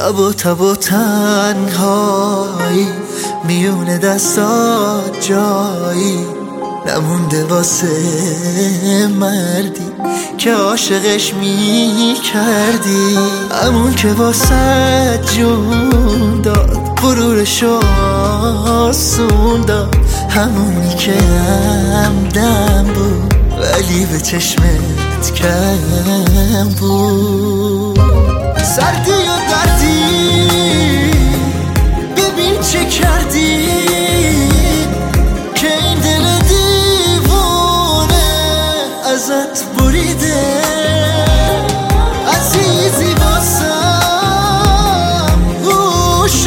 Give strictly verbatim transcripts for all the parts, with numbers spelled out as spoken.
شب و تب و تنهایی میونه دستات جایی نمونده واسه مردی که عاشقش می کردی، همون که واسه جون داد غرورشو آسون داد، همونی که همدم بود ولی به چشمت کم بود. سردی و دردی ببین چه کردی که این دل دیوانه ازت بریده. عزیزی واسم گوش و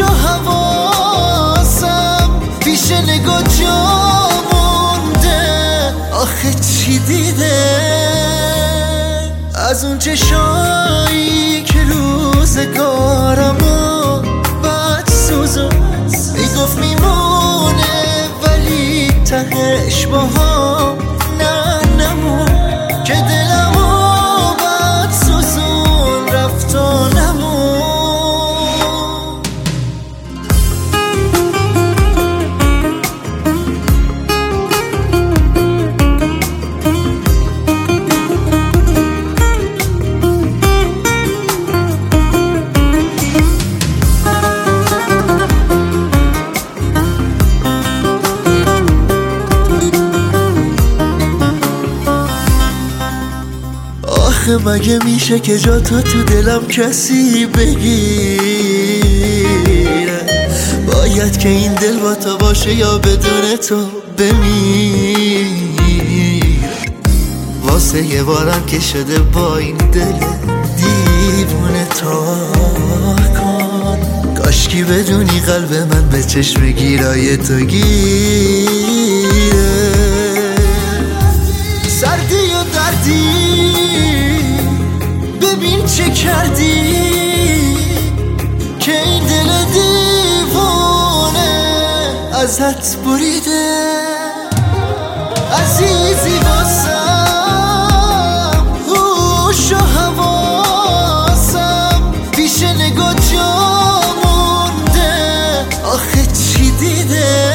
حواسم پیش نگاه جا مونده، آخه چی دیده از اون چشایی که روزگارمو بد سوزو میگفت میمونه ولی تهش با هم نه نمون، که دلمو بد سوزون رفت و نمون. مگه میشه که جا تو تو دلم کسی بگیره؟ باید که این دل با تو باشه یا بدون تو بمیره. واسه یه بارم که شده با این دل دیوونه تا کن، کاشکی بدونی قلب من به چشم گیرای تو گیره. سردی و دردی ببین چه کردی که این دل دیوانه ازت بریده. عزیزی واسم هوش و حواسم پیش نگاه جا مونده، آخه چی دیده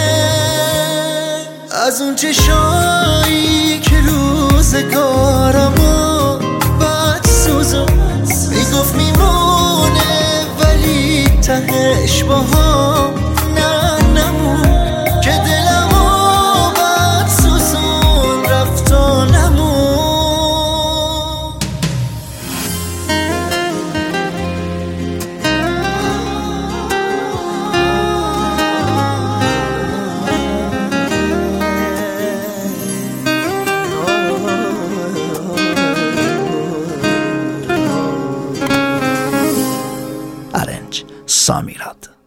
از اون چشایی که روزگارمو بد سوزو میگفت میمونه ولی تهش با هم نه نمون، که دلمو بد سوزون رفت و نمون. Arrange Samirad.